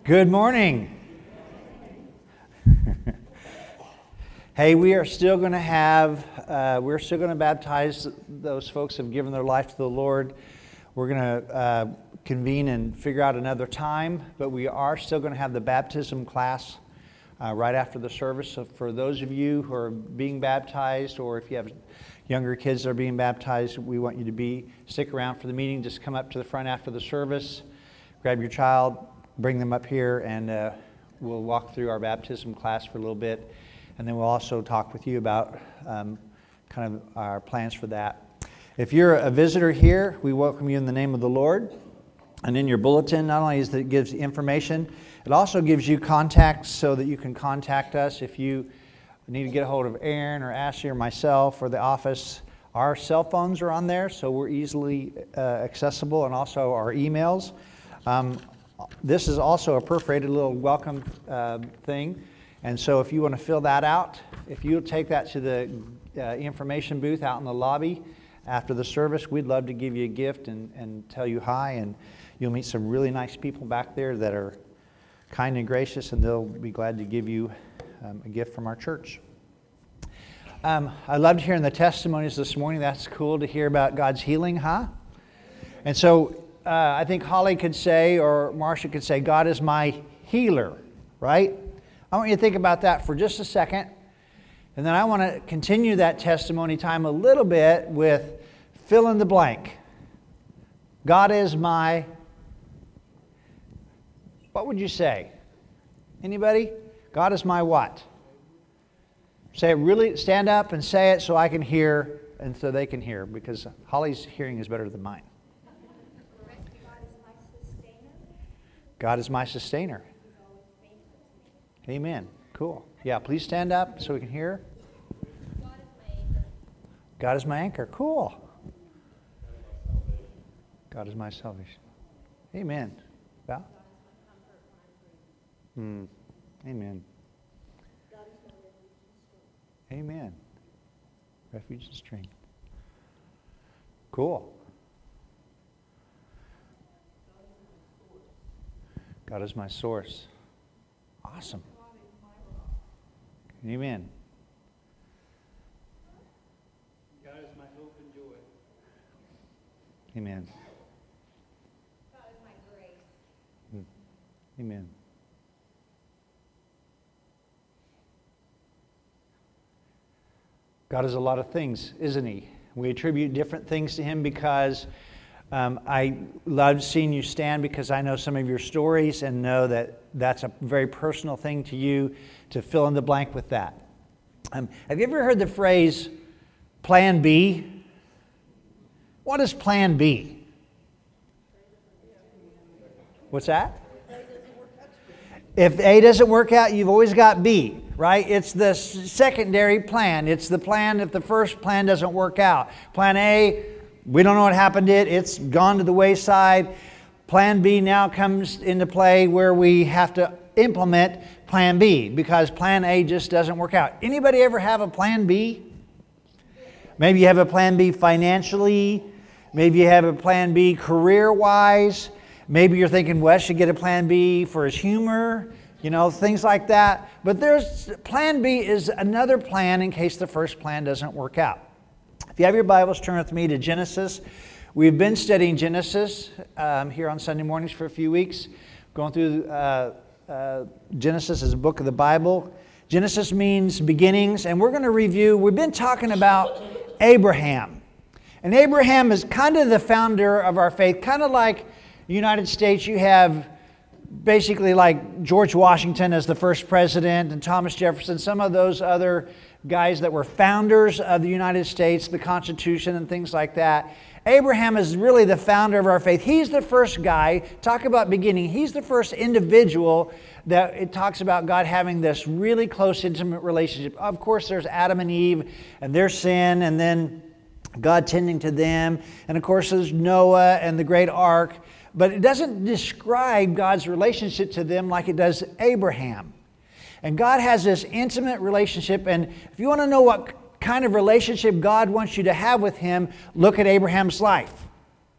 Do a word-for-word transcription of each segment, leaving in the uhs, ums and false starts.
Good morning. Hey, we are still going to have, uh, we're still going to baptize those folks who have given their life to the Lord. We're going to uh, convene and figure out another time, but we are still going to have the baptism class uh, right after the service. So for those of you who are being baptized, or if you have younger kids that are being baptized, we want you to be stick around for the meeting. Just come up to the front after the service, grab your child, bring them up here, and uh, we'll walk through our baptism class for a little bit. And then we'll also talk with you about um, kind of our plans for that. If you're a visitor here, we welcome you in the name of the Lord. And in your bulletin, not only is that it gives information, it also gives you contacts so that you can contact us if you need to get a hold of Aaron or Ashley or myself or the office. Our cell phones are on there, so we're easily uh, accessible, and also our emails. Um, this is also a perforated little welcome uh, thing. And so if you want to fill that out, if you'll take that to the uh, information booth out in the lobby after the service, we'd love to give you a gift and, and tell you hi. And you'll meet some really nice people back there that are kind and gracious, and they'll be glad to give you um, a gift from our church. Um, I loved hearing the testimonies this morning. That's cool to hear about God's healing, huh? And so uh, I think Holly could say, or Marcia could say, God is my healer, right? I want you to think about that for just a second. And then I want to continue that testimony time a little bit with fill in the blank. God is my... What would you say? Anybody? God is my what? Say it really, stand up and say it so I can hear and so they can hear, because Holly's hearing is better than mine. God is my sustainer. Amen. Cool. Yeah, please stand up so we can hear. God is my anchor. God is my anchor. Cool. God is my salvation. Amen. Val? Hmm. Amen. God is my refuge and strength. Amen. Refuge and strength. Cool. God is my source. Awesome. Amen. God is my hope and joy. Amen. God is my grace. Mm. Amen. God is a lot of things, isn't He? We attribute different things to Him because um, I love seeing you stand, because I know some of your stories and know that that's a very personal thing to you to fill in the blank with that. Um, have you ever heard the phrase, Plan B? What is Plan B? What's that? If A doesn't work out, you've always got B, right? It's the secondary plan. It's the plan if the first plan doesn't work out. Plan A, we don't know what happened to it. It's gone to the wayside. Plan B now comes into play where we have to implement Plan B because Plan A just doesn't work out. Anybody ever have a Plan B? Maybe you have a Plan B financially. Maybe you have a Plan B career-wise. Maybe you're thinking Wes should get a Plan B for his humor, you know, things like that. But there's Plan B is another plan in case the first plan doesn't work out. If you have your Bibles, turn with me to Genesis. We've been studying Genesis um, here on Sunday mornings for a few weeks, going through uh, uh, Genesis as a book of the Bible. Genesis means beginnings, and we're going to review, we've been talking about Abraham. And Abraham is kind of the founder of our faith, kind of like the United States. You have basically like George Washington as the first president and Thomas Jefferson, some of those other guys that were founders of the United States, the Constitution and things like that. Abraham is really the founder of our faith. He's the first guy, talk about beginning, he's the first individual that it talks about God having this really close, intimate relationship. Of course, there's Adam and Eve and their sin, and then God tending to them. And of course, there's Noah and the great ark. But it doesn't describe God's relationship to them like it does Abraham. And God has this intimate relationship. And if you want to know what kind of relationship God wants you to have with Him, look at Abraham's life.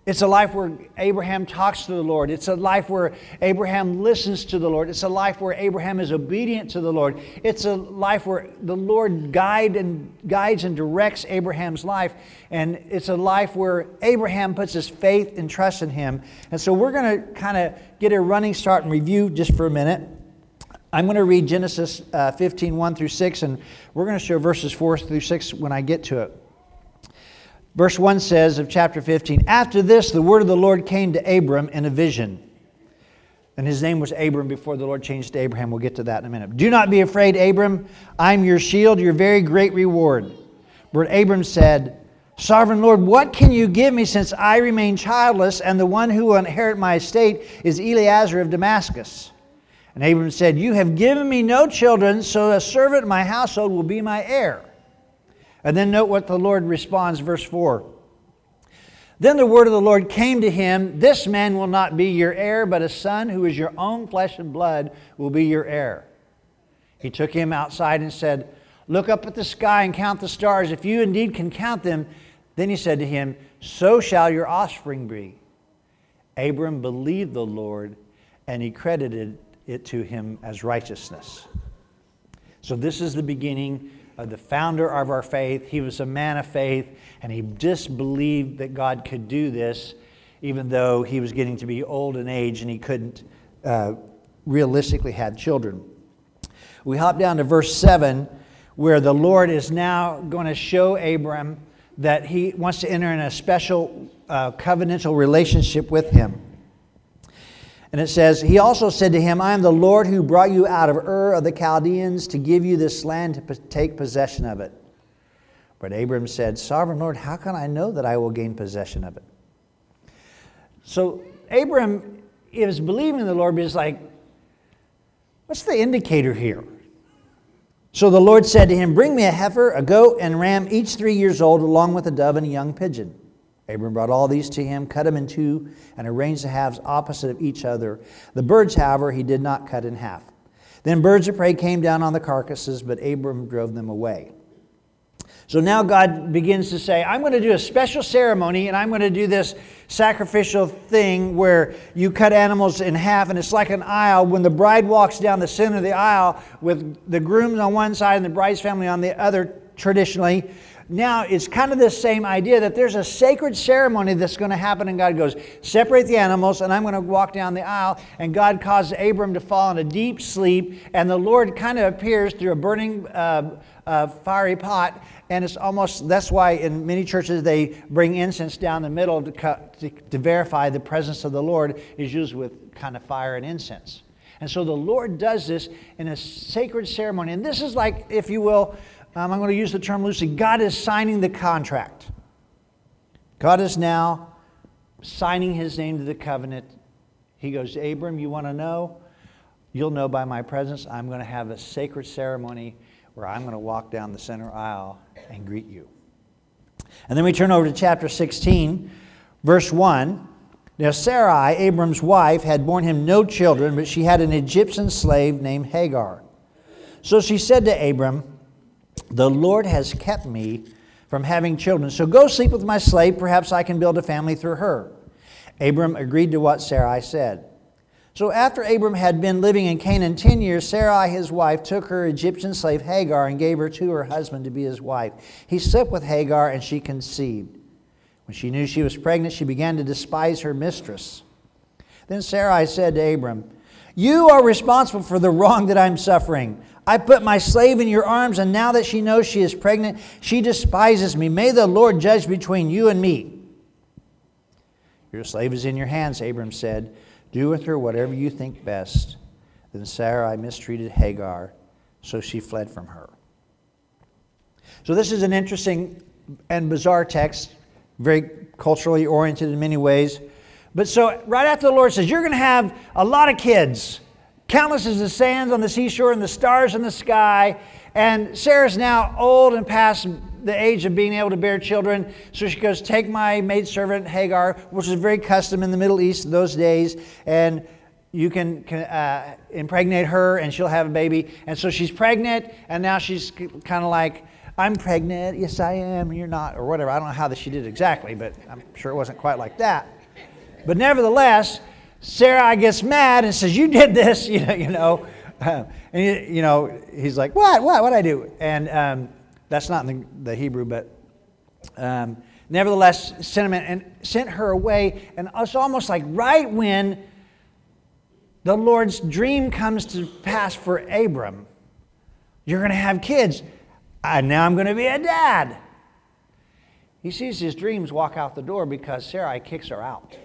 It's a life where Abraham talks to the Lord. It's a life where Abraham listens to the Lord. It's a life where Abraham is obedient to the Lord. It's a life where the Lord guide and guides and directs Abraham's life. And it's a life where Abraham puts his faith and trust in him. And so we're going to kind of get a running start and review just for a minute. I'm going to read Genesis uh, fifteen, one through six, and we're going to show verses four through six when I get to it. Verse one says of chapter fifteen, "After this, the word of the Lord came to Abram in a vision." And his name was Abram before the Lord changed to Abraham. We'll get to that in a minute. "Do not be afraid, Abram. I'm your shield, your very great reward." But Abram said, "Sovereign Lord, what can you give me since I remain childless, and the one who will inherit my estate is Eliezer of Damascus?" And Abram said, "You have given me no children, so a servant in my household will be my heir." And then note what the Lord responds, verse four. "Then the word of the Lord came to him, 'This man will not be your heir, but a son who is your own flesh and blood will be your heir.' He took him outside and said, 'Look up at the sky and count the stars, if you indeed can count them.' Then he said to him, 'So shall your offspring be.' Abram believed the Lord, and he credited it to him as righteousness." So this is the beginning of the founder of our faith. He was a man of faith, and he just believed that God could do this, even though he was getting to be old in age and he couldn't uh, realistically have children. We hop down to verse seven, where the Lord is now going to show Abram that he wants to enter in a special uh, covenantal relationship with him. And it says, "He also said to him, 'I am the Lord who brought you out of Ur of the Chaldeans to give you this land to take possession of it.' But Abram said, 'Sovereign Lord, how can I know that I will gain possession of it?'" So Abram is believing in the Lord, but he's like, what's the indicator here? So the Lord said to him, "Bring me a heifer, a goat, and a ram, each three years old, along with a dove and a young pigeon." Abram brought all these to him, cut them in two, and arranged the halves opposite of each other. The birds, however, he did not cut in half. Then birds of prey came down on the carcasses, but Abram drove them away. So now God begins to say, I'm going to do a special ceremony, and I'm going to do this sacrificial thing where you cut animals in half, and it's like an aisle. When the bride walks down the center of the aisle with the grooms on one side and the bride's family on the other, traditionally, now it's kind of the same idea that there's a sacred ceremony that's going to happen, and God goes, separate the animals, and I'm going to walk down the aisle. And God causes Abram to fall in a deep sleep, and the Lord kind of appears through a burning uh, uh, fiery pot, and it's almost, that's why in many churches they bring incense down the middle to, cut, to, to verify the presence of the Lord is used with kind of fire and incense. And so the Lord does this in a sacred ceremony, and this is like, if you will, Um, I'm going to use the term loosely. God is signing the contract. God is now signing his name to the covenant. He goes, Abram, you want to know? You'll know by my presence. I'm going to have a sacred ceremony where I'm going to walk down the center aisle and greet you. And then we turn over to chapter sixteen, verse one. Now Sarai, Abram's wife, had borne him no children, but she had an Egyptian slave named Hagar. So she said to Abram, the Lord has kept me from having children. So go sleep with my slave. Perhaps I can build a family through her. Abram agreed to what Sarai said. So after Abram had been living in Canaan ten years, Sarai, his wife, took her Egyptian slave Hagar and gave her to her husband to be his wife. He slept with Hagar, and she conceived. When she knew she was pregnant, she began to despise her mistress. Then Sarai said to Abram, you are responsible for the wrong that I'm suffering. I put my slave in your arms, and now that she knows she is pregnant, she despises me. May the Lord judge between you and me. Your slave is in your hands, Abram said. Do with her whatever you think best. Then Sarai mistreated Hagar, so she fled from her. So this is an interesting and bizarre text, very culturally oriented in many ways. But so right after the Lord says, you're going to have a lot of kids, countless as the sands on the seashore and the stars in the sky. And Sarah's now old and past the age of being able to bear children. So she goes, take my maidservant Hagar, which was very custom in the Middle East in those days, and you can, can uh, impregnate her and she'll have a baby. And so she's pregnant, and now she's kind of like, I'm pregnant. Yes, I am. You're not, or whatever. I don't know how that she did exactly, but I'm sure it wasn't quite like that. But nevertheless, Sarai gets mad and says, "You did this," you know. You know, uh, and he, you know, he's like, "What? What? What I do?" And um, that's not in the, the Hebrew, but um, nevertheless, sent him and sent her away. And it's almost like right when the Lord's dream comes to pass for Abram, you're going to have kids. And now I'm going to be a dad. He sees his dreams walk out the door because Sarai kicks her out.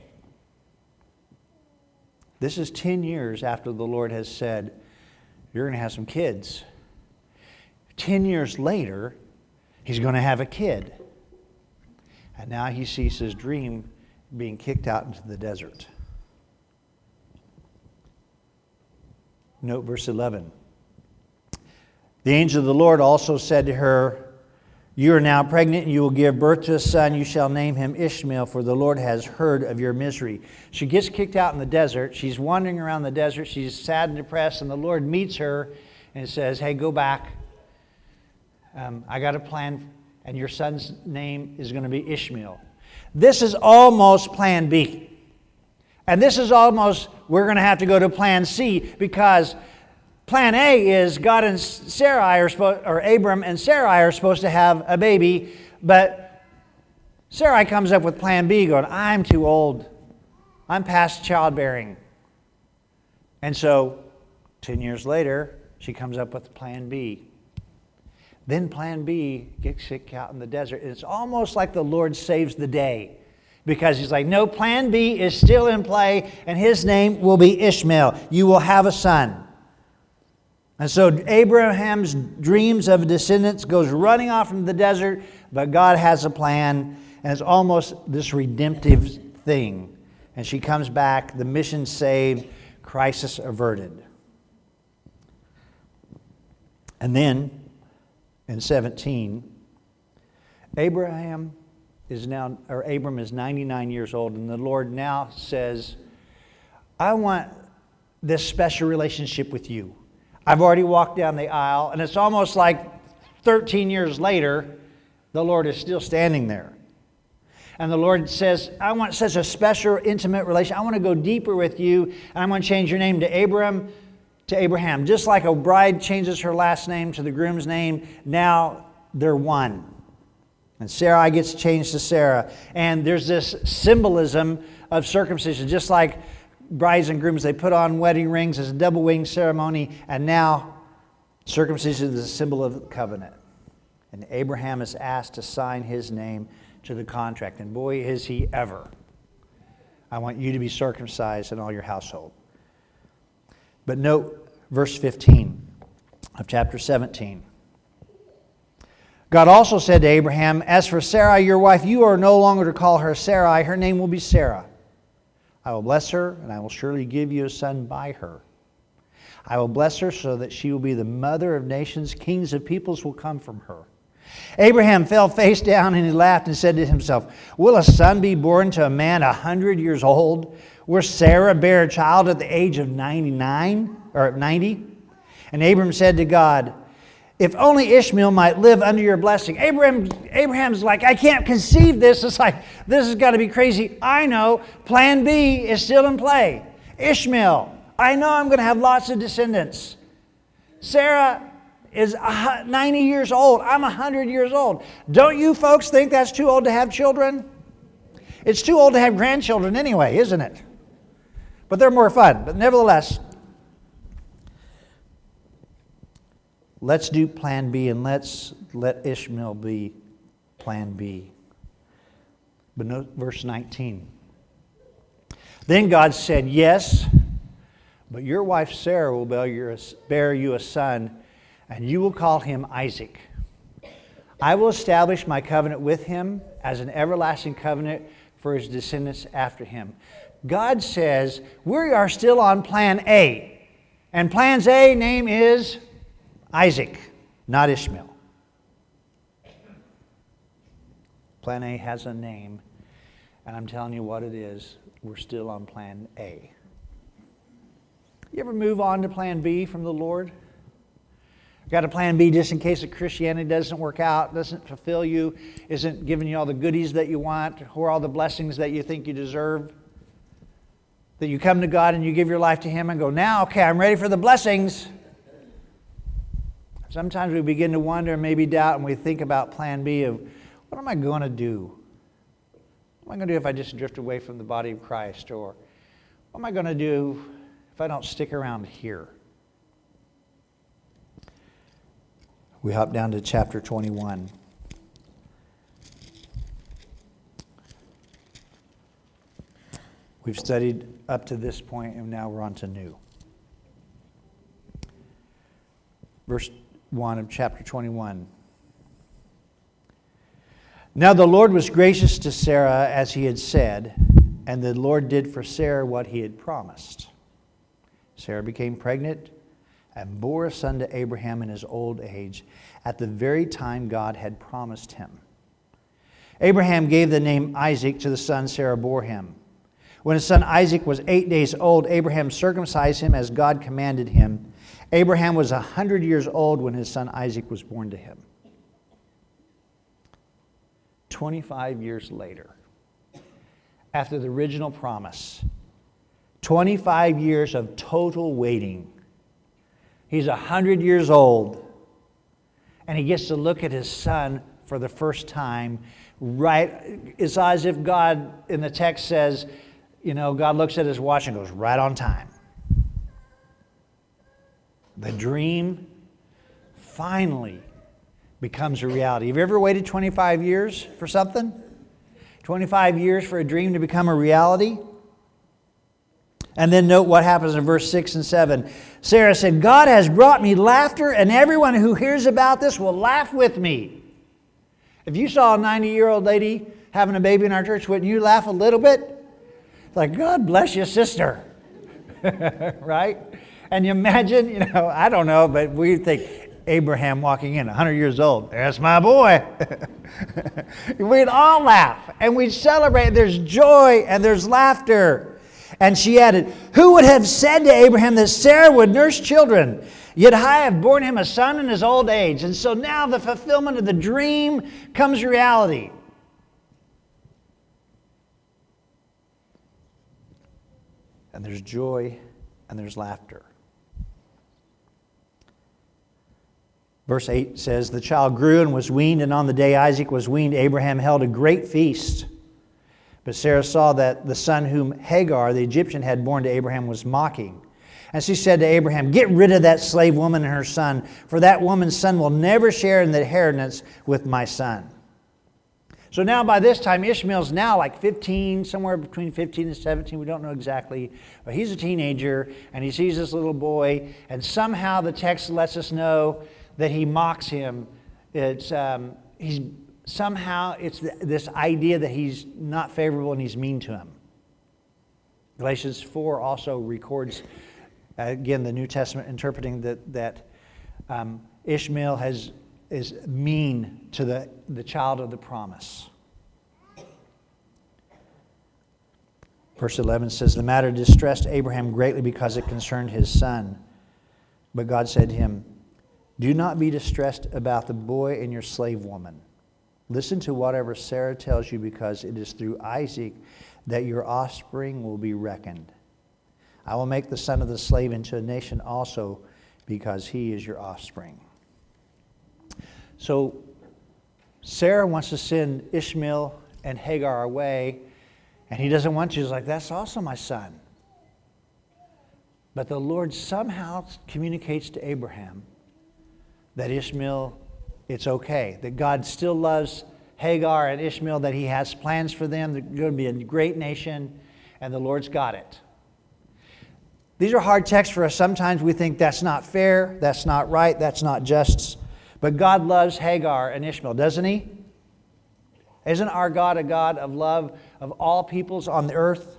This is ten years after the Lord has said, you're going to have some kids. Ten years later, he's going to have a kid. And now he sees his dream being kicked out into the desert. Note verse eleven. The angel of the Lord also said to her, "You are now pregnant, and you will give birth to a son. You shall name him Ishmael, for the Lord has heard of your misery." She gets kicked out in the desert. She's wandering around the desert. She's sad and depressed, and the Lord meets her and says, "Hey, go back. Um, I got a plan, and your son's name is going to be Ishmael." This is almost plan B. And this is almost, we're going to have to go to plan C, because plan A is God and Sarai are supposed, or Abram and Sarai are supposed to have a baby, but Sarai comes up with plan B going, "I'm too old. I'm past childbearing." And so, ten years later, she comes up with plan B. Then plan B gets kicked out in the desert. It's almost like the Lord saves the day, because he's like, no, plan B is still in play, and his name will be Ishmael. You will have a son. And so Abraham's dreams of descendants goes running off into the desert, but God has a plan, and it's almost this redemptive thing. And she comes back, the mission saved, crisis averted. And then, in seventeen, Abraham is now, or Abram is ninety-nine years old, and the Lord now says, "I want this special relationship with you. I've already walked down the aisle," and it's almost like thirteen years later, the Lord is still standing there. And the Lord says, "I want such a special, intimate relation. I want to go deeper with you, and I'm going to change your name to Abram, to Abraham." Just like a bride changes her last name to the groom's name, now they're one. And Sarai gets changed to Sarah. And there's this symbolism of circumcision. Just like brides and grooms, they put on wedding rings as a double wing ceremony. And now circumcision is a symbol of covenant. And Abraham is asked to sign his name to the contract. And boy, is he ever. "I want you to be circumcised in all your household." But note verse fifteen of chapter seventeen. God also said to Abraham, "As for Sarai, your wife, you are no longer to call her Sarai. Her name will be Sarah. I will bless her, and I will surely give you a son by her. I will bless her so that she will be the mother of nations. Kings of peoples will come from her." Abraham fell face down, and he laughed and said to himself, "Will a son be born to a man a hundred years old? Will Sarah bear a child at the age of ninety-nine or ninety?" And Abram said to God, "If only Ishmael might live under your blessing." Abraham, Abraham's like, "I can't conceive this." It's like, this has got to be crazy. I know plan B is still in play. Ishmael. I know I'm going to have lots of descendants. Sarah is ninety years old. I'm one hundred years old. Don't you folks think that's too old to have children? It's too old to have grandchildren anyway, isn't it? But they're more fun. But nevertheless, let's do plan B, and let's let Ishmael be plan B. But note verse nineteen. Then God said, "Yes, but your wife Sarah will bear you a son, and you will call him Isaac. I will establish my covenant with him as an everlasting covenant for his descendants after him." God says we are still on plan A. And plan's A name is Isaac, not Ishmael. Plan A has a name, and I'm telling you what it is. We're still on plan A. You ever move on to plan B from the Lord? Got a plan B just in case if Christianity doesn't work out, doesn't fulfill you, isn't giving you all the goodies that you want or all the blessings that you think you deserve. That you come to God and you give your life to Him and go, now, okay, I'm ready for the blessings. Sometimes we begin to wonder and maybe doubt, and we think about plan B of, what am I going to do? What am I going to do if I just drift away from the body of Christ? Or what am I going to do if I don't stick around here? We hop down to chapter twenty-one. We've studied up to this point, and now we're on to new. Verse one of chapter twenty-one. Now the Lord was gracious to Sarah as He had said, and the Lord did for Sarah what He had promised. Sarah became pregnant and bore a son to Abraham in his old age, at the very time God had promised him. Abraham gave the name Isaac to the son Sarah bore him. When his son Isaac was eight days old, Abraham circumcised him as God commanded him. Abraham was a hundred years old when his son Isaac was born to him. Twenty-five years later, after the original promise, twenty-five years of total waiting. He's a hundred years old, and he gets to look at his son for the first time. Right, it's as if God in the text says, you know, God looks at his watch and goes, right on time. The dream finally becomes a reality. Have you ever waited twenty-five years for something? twenty-five years for a dream to become a reality? And then note what happens in verse six and seven. Sarah said, God has brought me laughter, and everyone who hears about this will laugh with me. If you saw a ninety-year-old lady having a baby in our church, wouldn't you laugh a little bit? Like, God bless you, sister. Right? And you imagine, you know, I don't know, but we think Abraham walking in, a hundred years old. That's my boy. We'd all laugh and we'd celebrate. There's joy and there's laughter. And she added, who would have said to Abraham that Sarah would nurse children? Yet I have borne him a son in his old age. And so now the fulfillment of the dream comes reality. And there's joy and there's laughter. Verse eight says, the child grew and was weaned, and on the day Isaac was weaned, Abraham held a great feast. But Sarah saw that the son whom Hagar, the Egyptian, had borne to Abraham was mocking. And she said to Abraham, get rid of that slave woman and her son, for that woman's son will never share in the inheritance with my son. So now by this time, Ishmael's now like fifteen, somewhere between fifteen and seventeen. We don't know exactly. But he's a teenager, and he sees this little boy, and somehow the text lets us know that he mocks him. It's um, he's somehow it's th- this idea that he's not favorable and he's mean to him. Galatians four also records, uh, again, the New Testament interpreting that that um, Ishmael has is mean to the, the child of the promise. Verse eleven says, the matter distressed Abraham greatly because it concerned his son. But God said to him, do not be distressed about the boy and your slave woman. Listen to whatever Sarah tells you, because it is through Isaac that your offspring will be reckoned. I will make the son of the slave into a nation also, because he is your offspring. So Sarah wants to send Ishmael and Hagar away, and he doesn't want to. He's like, that's also my son. But the Lord somehow communicates to Abraham that Ishmael, it's okay. That God still loves Hagar and Ishmael, that he has plans for them. They're going to be a great nation, and the Lord's got it. These are hard texts for us. Sometimes we think that's not fair, that's not right, that's not just. But God loves Hagar and Ishmael, doesn't he? Isn't our God a God of love of all peoples on the earth?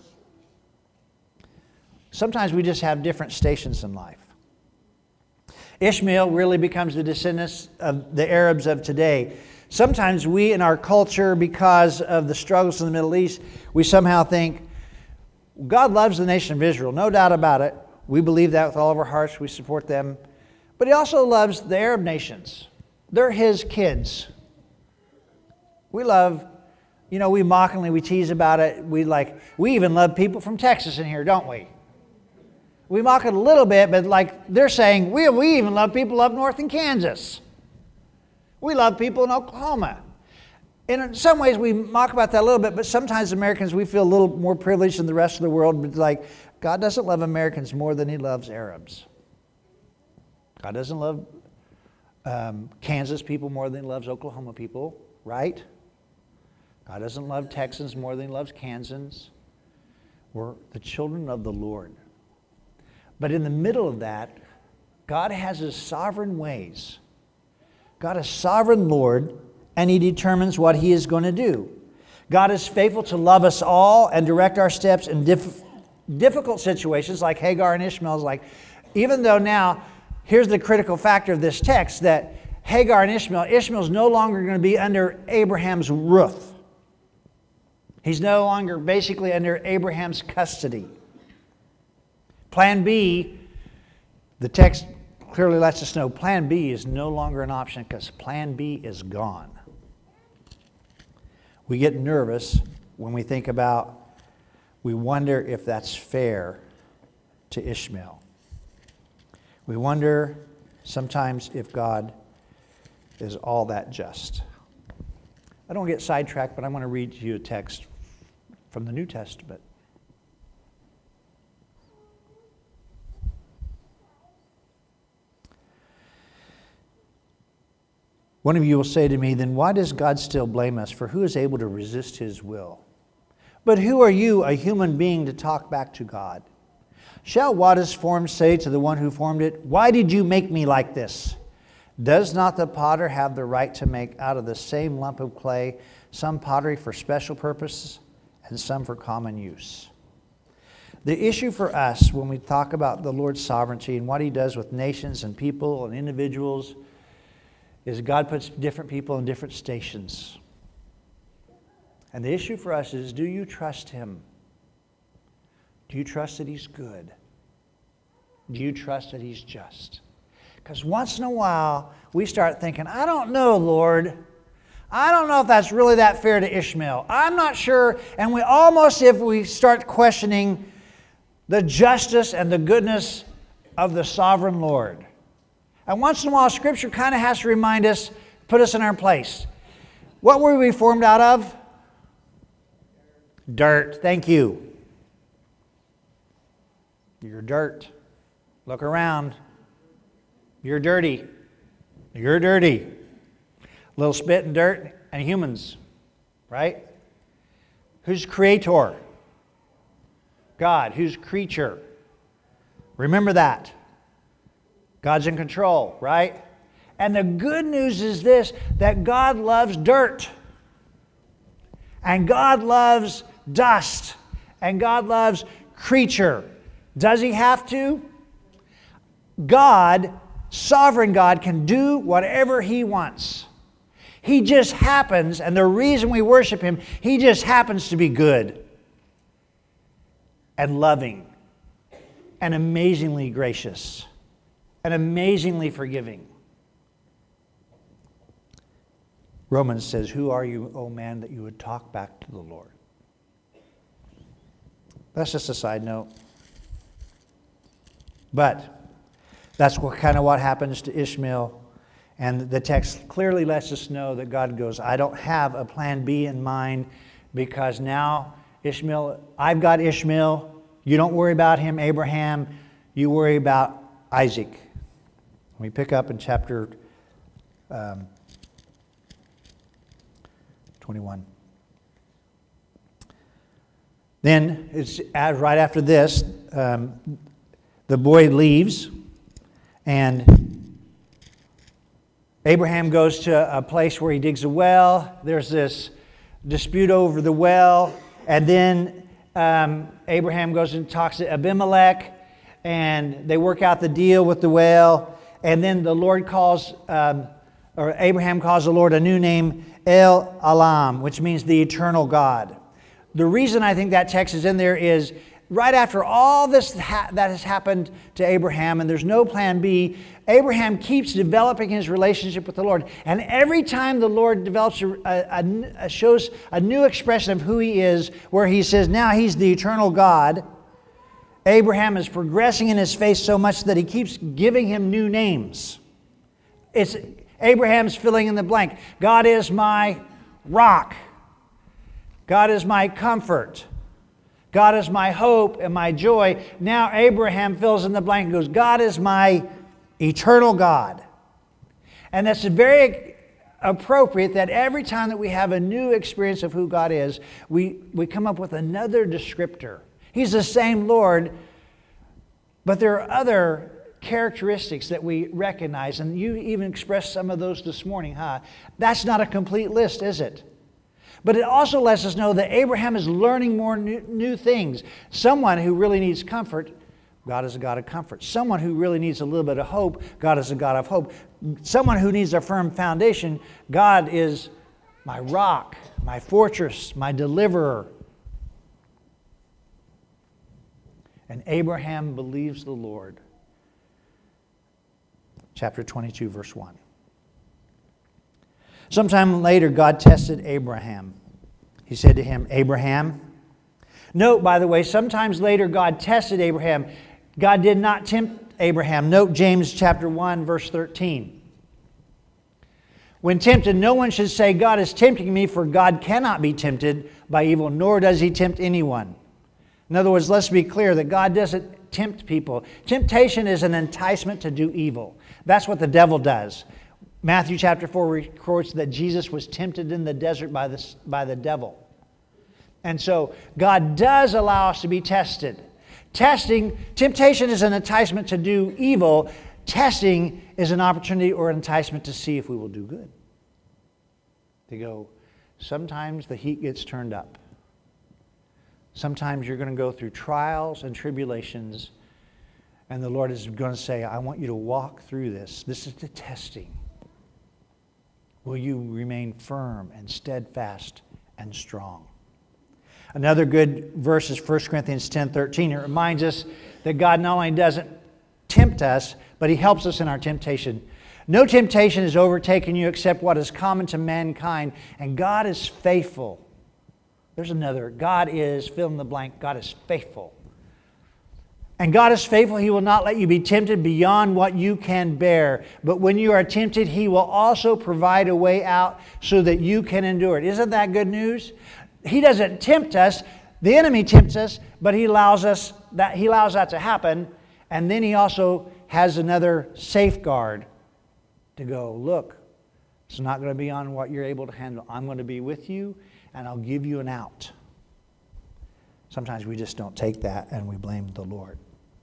Sometimes we just have different stations in life. Ishmael really becomes the descendants of the Arabs of today. Sometimes we in our culture, because of the struggles in the Middle East, we somehow think, God loves the nation of Israel, no doubt about it. We believe that with all of our hearts. We support them. But he also loves the Arab nations. They're his kids. We love, you know, we mockingly, we tease about it. We like, we even love people from Texas in here, don't we? We mock it a little bit, but like they're saying, we, we even love people up north in Kansas. We love people in Oklahoma. And in some ways we mock about that a little bit, but sometimes Americans, we feel a little more privileged than the rest of the world. But like, God doesn't love Americans more than he loves Arabs. God doesn't love um, Kansas people more than he loves Oklahoma people, right? God doesn't love Texans more than he loves Kansans. We're the children of the Lord. But in the middle of that, God has his sovereign ways. God is sovereign Lord, and he determines what he is going to do. God is faithful to love us all and direct our steps in diff- difficult situations like Hagar and Ishmael's. Like, even though now, here's the critical factor of this text, that Hagar and Ishmael, Ishmael's no longer going to be under Abraham's roof. He's no longer basically under Abraham's custody. Plan B, the text clearly lets us know Plan B is no longer an option because Plan B is gone. We get nervous when we think about, we wonder if that's fair to Ishmael. We wonder sometimes if God is all that just. I don't want to get sidetracked, but I want to read to you a text from the New Testament. One of you will say to me, then why does God still blame us? For who is able to resist his will? But who are you, a human being, to talk back to God? Shall what is formed say to the one who formed it, why did you make me like this? Does not the potter have the right to make out of the same lump of clay some pottery for special purposes and some for common use? The issue for us when we talk about the Lord's sovereignty and what he does with nations and people and individuals is God puts different people in different stations. And the issue for us is, do you trust him? Do you trust that he's good? Do you trust that he's just? Because once in a while, we start thinking, I don't know, Lord. I don't know if that's really that fair to Ishmael. I'm not sure. And we almost, if we start questioning the justice and the goodness of the sovereign Lord. And once in a while, Scripture kind of has to remind us, put us in our place. What were we formed out of? Dirt. Thank you. You're dirt. Look around. You're dirty. You're dirty. A little spit and dirt and humans. Right? Who's creator? God. Who's creature? Remember that. God's in control, right? And the good news is this, that God loves dirt. And God loves dust. And God loves creature. Does he have to? God, sovereign God, can do whatever he wants. He just happens, and the reason we worship him, he just happens to be good and loving and amazingly gracious. And amazingly forgiving. Romans says, who are you, O man, that you would talk back to the Lord? That's just a side note. But that's what, kind of what happens to Ishmael. And the text clearly lets us know that God goes, I don't have a plan B in mind because now Ishmael, I've got Ishmael. You don't worry about him, Abraham. You worry about Isaac. We pick up in chapter um, twenty-one. Then, it's right after this, um, the boy leaves, and Abraham goes to a place where he digs a well. There's this dispute over the well, and then um, Abraham goes and talks to Abimelech, and they work out the deal with the well. And then the Lord calls, um, or Abraham calls the Lord a new name, El Olam, which means the eternal God. The reason I think that text is in there is right after all this ha- that has happened to Abraham, and there's no plan B, Abraham keeps developing his relationship with the Lord. And every time the Lord develops a, a, a, shows a new expression of who he is, where he says now he's the eternal God, Abraham is progressing in his faith so much that he keeps giving him new names. It's Abraham's filling in the blank. God is my rock. God is my comfort. God is my hope and my joy. Now Abraham fills in the blank and goes, God is my eternal God. And that's very appropriate that every time that we have a new experience of who God is, we, we come up with another descriptor. He's the same Lord, but there are other characteristics that we recognize, and you even expressed some of those this morning, huh? That's not a complete list, is it? But it also lets us know that Abraham is learning more new, new things. Someone who really needs comfort, God is a God of comfort. Someone who really needs a little bit of hope, God is a God of hope. Someone who needs a firm foundation, God is my rock, my fortress, my deliverer. And Abraham believes the Lord. Chapter twenty-two, verse one. Sometime later, God tested Abraham. He said to him, Abraham. Note, by the way, sometimes later God tested Abraham. God did not tempt Abraham. Note James chapter one, verse thirteen. When tempted, no one should say, God is tempting me, for God cannot be tempted by evil, nor does he tempt anyone. In other words, let's be clear that God doesn't tempt people. Temptation is an enticement to do evil. That's what the devil does. Matthew chapter four records that Jesus was tempted in the desert by the, by the devil. And so God does allow us to be tested. Testing, temptation is an enticement to do evil. Testing is an opportunity or an enticement to see if we will do good. To go, sometimes the heat gets turned up. Sometimes you're going to go through trials and tribulations, and the Lord is going to say, I want you to walk through this. This is the testing. Will you remain firm and steadfast and strong? Another good verse is First Corinthians ten thirteen. It reminds us that God not only doesn't tempt us, but He helps us in our temptation. No temptation has overtaken you except what is common to mankind, and God is faithful. There's another. God is, fill in the blank, God is faithful. And God is faithful. He will not let you be tempted beyond what you can bear. But when you are tempted, He will also provide a way out so that you can endure it. Isn't that good news? He doesn't tempt us. The enemy tempts us, but He allows us that He allows that to happen. And then He also has another safeguard to go, look, it's not going to be on what you're able to handle. I'm going to be with you, and I'll give you an out. Sometimes we just don't take that and we blame the Lord.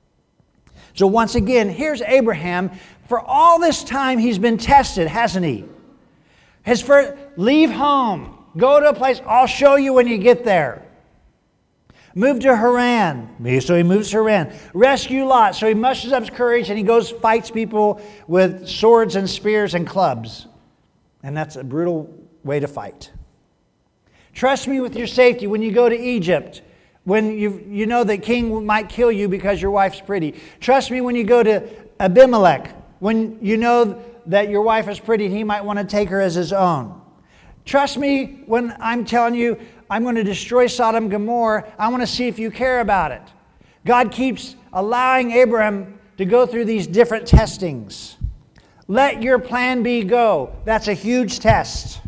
So once again, here's Abraham. For all this time he's been tested, hasn't he? His first, leave home. Go to a place. I'll show you when you get there. Move to Haran. So he moves to Haran. Rescue Lot. So he musters up his courage and he goes fights people with swords and spears and clubs. And that's a brutal way to fight. Trust me with your safety when you go to Egypt. When you you know that king might kill you because your wife's pretty. Trust me when you go to Abimelech. When you know that your wife is pretty, he might want to take her as his own. Trust me when I'm telling you I'm going to destroy Sodom and Gomorrah. I want to see if you care about it. God keeps allowing Abraham to go through these different testings. Let your plan B go. That's a huge test.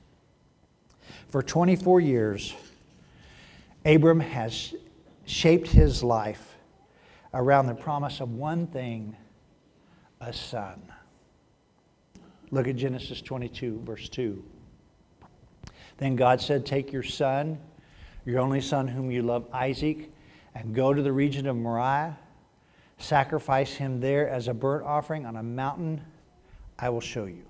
For twenty-four years, Abram has shaped his life around the promise of one thing, a son. Look at Genesis twenty-two, verse two. Then God said, take your son, your only son whom you love, Isaac, and go to the region of Moriah. Sacrifice him there as a burnt offering on a mountain I will show you.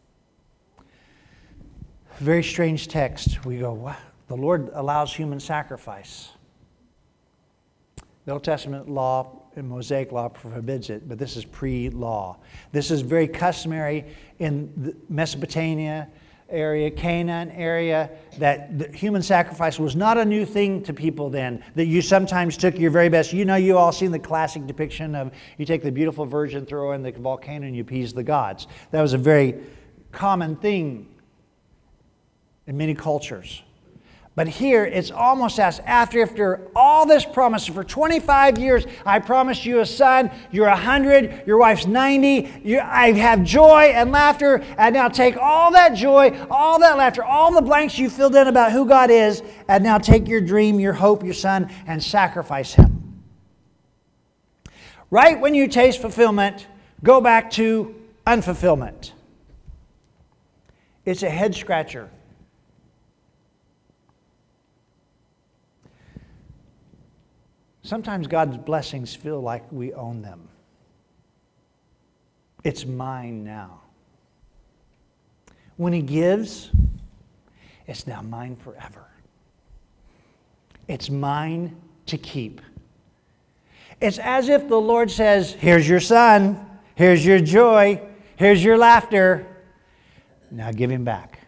Very strange text. We go, wow. The Lord allows human sacrifice. The Old Testament law and Mosaic law forbids it, but this is pre-law. This is very customary in Mesopotamia, area, Canaan area, that the human sacrifice was not a new thing to people then, that you sometimes took your very best. You know, you all seen the classic depiction of you take the beautiful virgin, throw her in the volcano, and you appease the gods. That was a very common thing in many cultures. But here, it's almost as after, after all this promise, for twenty-five years, I promised you a son, you're one hundred, your wife's ninety, you, I have joy and laughter, and now take all that joy, all that laughter, all the blanks you filled in about who God is, and now take your dream, your hope, your son, and sacrifice him. Right when you taste fulfillment, go back to unfulfillment. It's a head scratcher. Sometimes God's blessings feel like we own them. It's mine now. When He gives, it's now mine forever. It's mine to keep. It's as if the Lord says, here's your son, here's your joy, here's your laughter. Now give him back.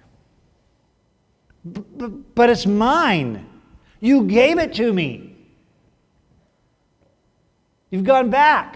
But it's mine. You gave it to me. You've gone back.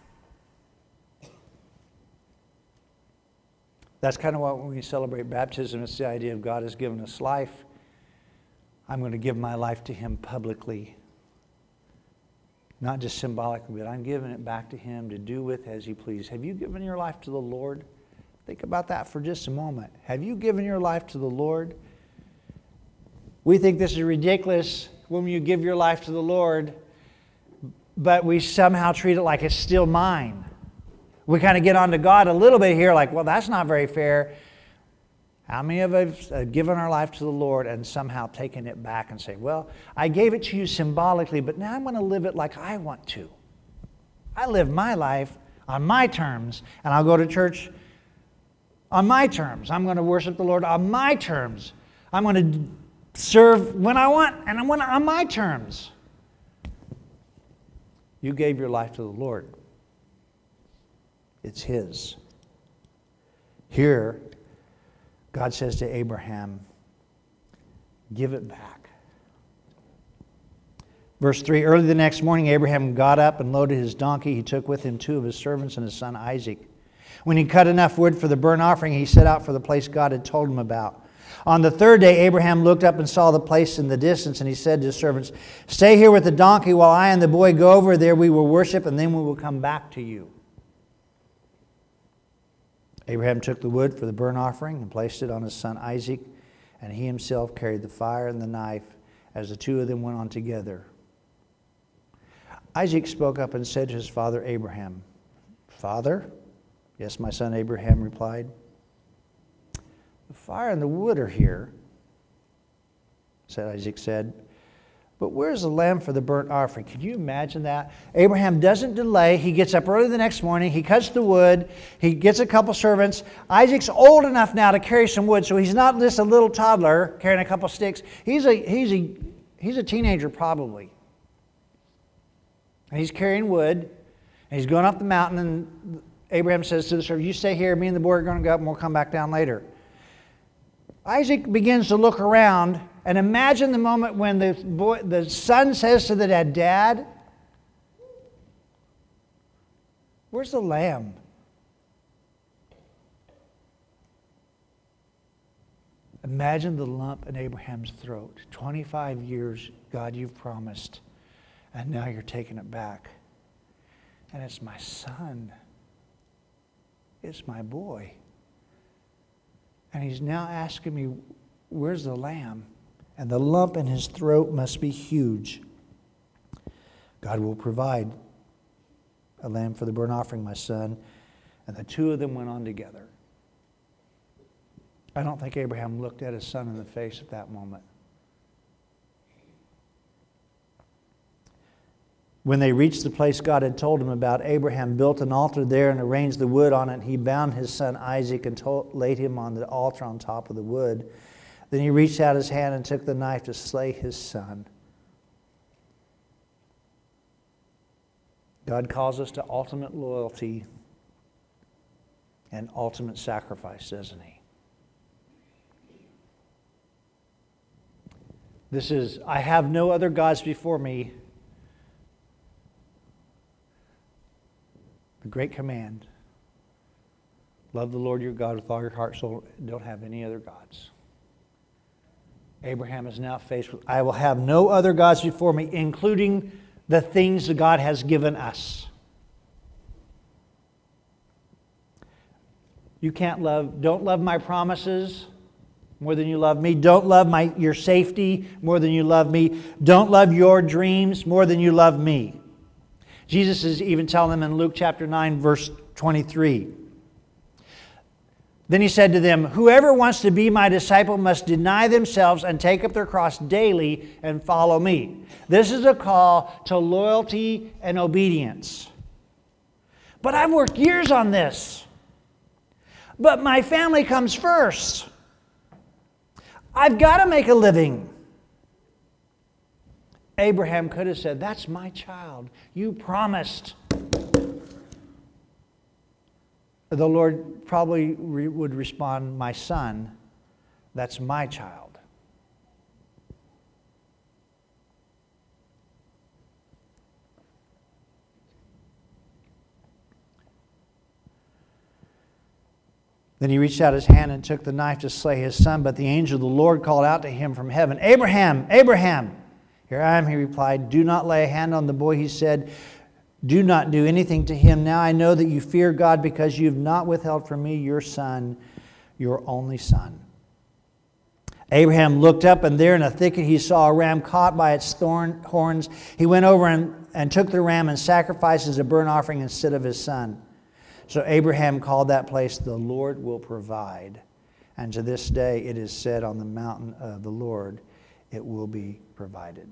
That's kind of what when we celebrate baptism, it's the idea of God has given us life. I'm going to give my life to Him publicly. Not just symbolically, but I'm giving it back to Him to do with as He please. Have you given your life to the Lord? Think about that for just a moment. Have you given your life to the Lord? We think this is ridiculous when you give your life to the Lord, but we somehow treat it like it's still mine. We kind of get onto God a little bit here, like, well, that's not very fair. How many of us have given our life to the Lord and somehow taken it back and say, well, I gave it to you symbolically, but now I'm going to live it like I want to. I live my life on my terms, and I'll go to church on my terms. I'm going to worship the Lord on my terms. I'm going to serve when I want, and I'm going to, on my terms. You gave your life to the Lord. It's His. Here, God says to Abraham, give it back. Verse three, early the next morning, Abraham got up and loaded his donkey. He took with him two of his servants and his son Isaac. When he cut enough wood for the burnt offering, he set out for the place God had told him about. On the third day, Abraham looked up and saw the place in the distance, and he said to his servants, stay here with the donkey while I and the boy go over there. We will worship, and then we will come back to you. Abraham took the wood for the burnt offering and placed it on his son Isaac, and he himself carried the fire and the knife as the two of them went on together. Isaac spoke up and said to his father Abraham, Father? Yes, my son, Abraham replied. The fire and the wood are here, said Isaac said. But where's the lamb for the burnt offering? Can you imagine that? Abraham doesn't delay. He gets up early the next morning. He cuts the wood. He gets a couple servants. Isaac's old enough now to carry some wood, so he's not just a little toddler carrying a couple sticks. He's a, he's a, he's a teenager probably. And he's carrying wood. And he's going up the mountain, and Abraham says to the servant, you stay here. Me and the boy are going to go up, and we'll come back down later. Isaac begins to look around, and imagine the moment when the boy, the son says to the dad, Dad, where's the lamb? Imagine the lump in Abraham's throat. twenty-five years, God, you've promised, and now you're taking it back. And it's my son. It's my boy. And he's now asking me, where's the lamb? And the lump in his throat must be huge. God will provide a lamb for the burnt offering, my son. And the two of them went on together. I don't think Abraham looked at his son in the face at that moment. When they reached the place God had told him about, Abraham built an altar there and arranged the wood on it. He bound his son Isaac and told, laid him on the altar on top of the wood. Then he reached out his hand and took the knife to slay his son. God calls us to ultimate loyalty and ultimate sacrifice, doesn't He? This is, I have no other gods before me. The great command. Love the Lord your God with all your heart, soul. Don't have any other gods. Abraham is now faced with, I will have no other gods before me, including the things that God has given us. You can't love, don't love my promises more than you love me. Don't love my your safety more than you love me. Don't love your dreams more than you love me. Jesus is even telling them in Luke chapter nine, verse twenty-three. Then he said to them, whoever wants to be my disciple must deny themselves and take up their cross daily and follow me. This is a call to loyalty and obedience. But I've worked years on this. But my family comes first. I've got to make a living. Abraham could have said, that's my child. You promised. The Lord probably re- would respond, my son, that's my child. Then he reached out his hand and took the knife to slay his son, but the angel of the Lord called out to him from heaven, Abraham, Abraham! Here I am, he replied. Do not lay a hand on the boy, he said. Do not do anything to him. Now I know that you fear God because you have not withheld from me your son, your only son. Abraham looked up, and there in a thicket he saw a ram caught by its thorn horns. He went over and, and took the ram and sacrificed as a burnt offering instead of his son. So Abraham called that place, the Lord will provide. And to this day it is said, on the mountain of the Lord it will be provided.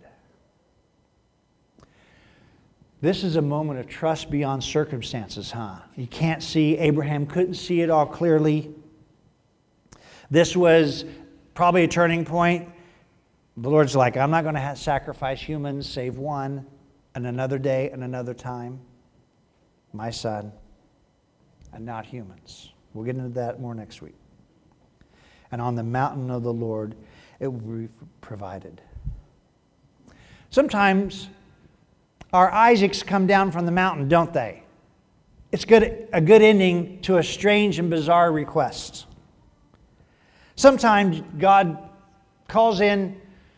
This is a moment of trust beyond circumstances, huh? You can't see. Abraham couldn't see it all clearly. This was probably a turning point. The Lord's like, I'm not going to sacrifice humans save one, and another day and another time. My son, and not humans. We'll get into that more next week. And on the mountain of the Lord, it will be provided. Sometimes our Isaacs come down from the mountain, don't they? It's good, a good ending to a strange and bizarre request. Sometimes God calls in,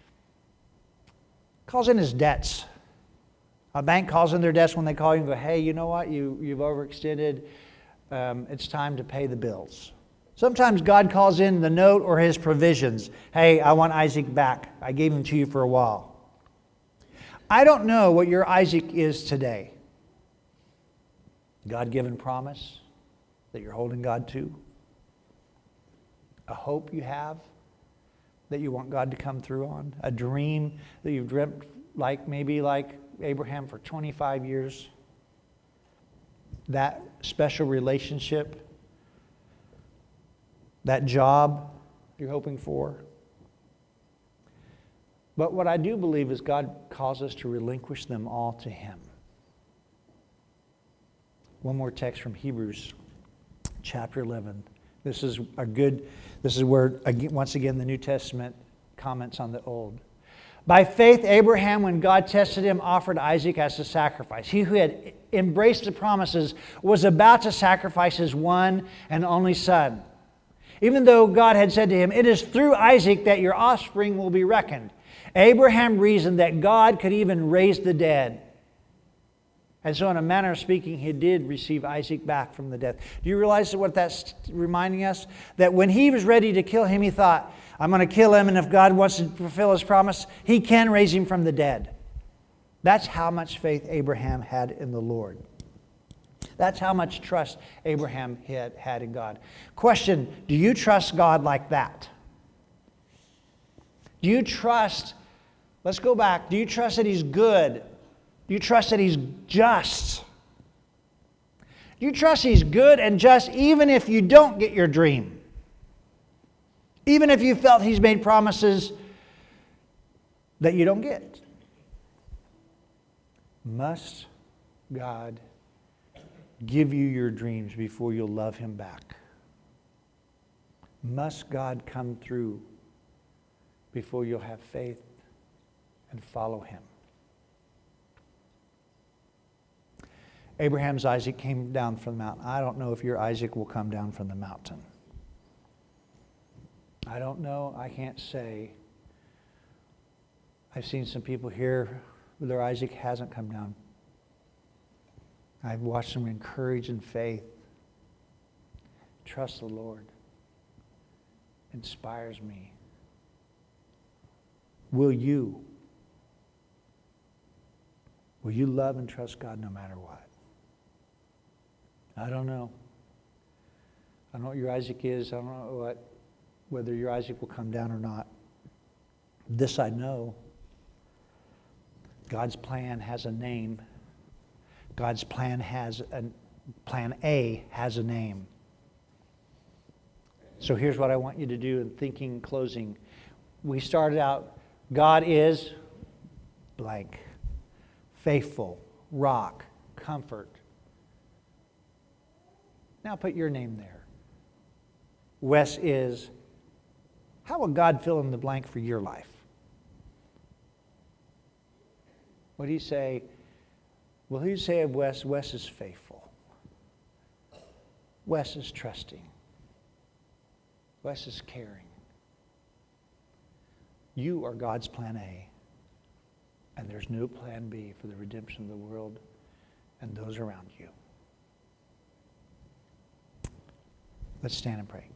calls in his debts. A bank calls in their debts when they call you and go, hey, you know what? You, you've overextended. Um, it's time to pay the bills. Sometimes God calls in the note or his provisions. Hey, I want Isaac back. I gave him to you for a while. I don't know what your Isaac is today. God-given promise that you're holding God to. A hope you have that you want God to come through on. A dream that you've dreamt like maybe like Abraham for twenty-five years. That special relationship. That job you're hoping for. But what I do believe is God calls us to relinquish them all to him. One more text from Hebrews chapter eleven. This is a good, this is where, once again, the New Testament comments on the Old. By faith, Abraham, when God tested him, offered Isaac as a sacrifice. He who had embraced the promises was about to sacrifice his one and only son. Even though God had said to him, it is through Isaac that your offspring will be reckoned. Abraham reasoned that God could even raise the dead. And so in a manner of speaking, he did receive Isaac back from the death. Do you realize what that's reminding us? That when he was ready to kill him, he thought, I'm going to kill him, and if God wants to fulfill his promise, he can raise him from the dead. That's how much faith Abraham had in the Lord. That's how much trust Abraham had, had in God. Question, do you trust God like that? Do you trust, let's go back, do you trust that he's good? Do you trust that he's just? Do you trust he's good and just even if you don't get your dream? Even if you felt he's made promises that you don't get? Must God give you your dreams before you'll love him back? Must God come through before you'll have faith and follow him. Abraham's Isaac came down from the mountain. I don't know if your Isaac will come down from the mountain. I don't know. I can't say. I've seen some people here where their Isaac hasn't come down. I've watched them encourage in faith. Trust the Lord. Inspires me. Will you? Will you love and trust God no matter what? I don't know. I don't know what your Isaac is. I don't know what, whether your Isaac will come down or not. This I know. God's plan has a name. God's plan has a plan A has a name. So here's what I want you to do in thinking closing. We started out, God is blank. Faithful, rock, comfort. Now put your name there. Wes is, how will God fill in the blank for your life? What do you say? Well, who do you say of Wes? Wes is faithful. Wes is trusting. Wes is caring. You are God's plan A. And there's no plan B for the redemption of the world and those around you. Let's stand and pray.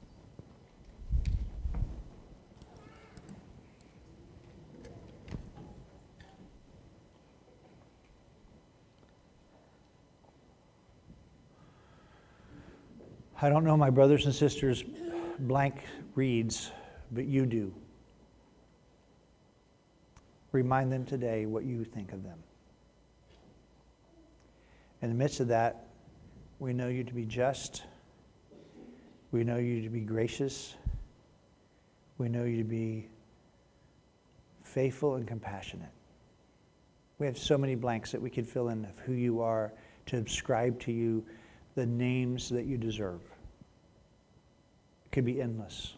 I don't know my brothers and sisters' blank reads, but you do. Remind them today what you think of them. In the midst of that, we know you to be just. We know you to be gracious. We know you to be faithful and compassionate. We have so many blanks that we could fill in of who you are, to ascribe to you the names that you deserve. It could be endless.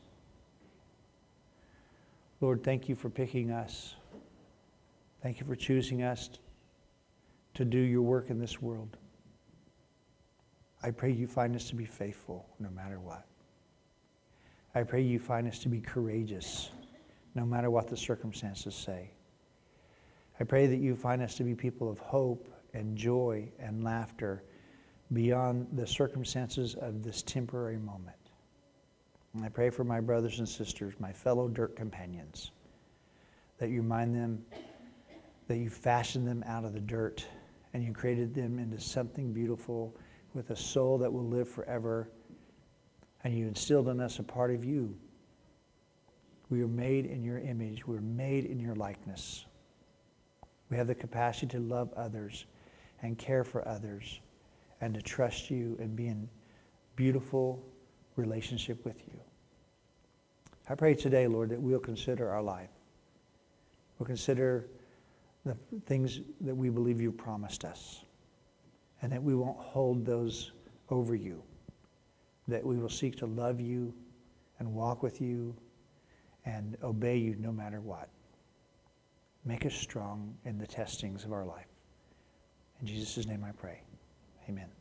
Lord, thank you for picking us. Thank you for choosing us to do your work in this world. I pray you find us to be faithful no matter what. I pray you find us to be courageous no matter what the circumstances say. I pray that you find us to be people of hope and joy and laughter beyond the circumstances of this temporary moment. And I pray for my brothers and sisters, my fellow dirt companions, that you remind them that you fashioned them out of the dirt and you created them into something beautiful with a soul that will live forever, and you instilled in us a part of you. We are made in your image. We are made in your likeness. We have the capacity to love others and care for others and to trust you and be in beautiful relationship with you. I pray today, Lord, that we'll consider our life. We'll consider the things that we believe you promised us, and that we won't hold those over you, that we will seek to love you and walk with you and obey you no matter what. Make us strong in the testings of our life. In Jesus' name I pray. Amen.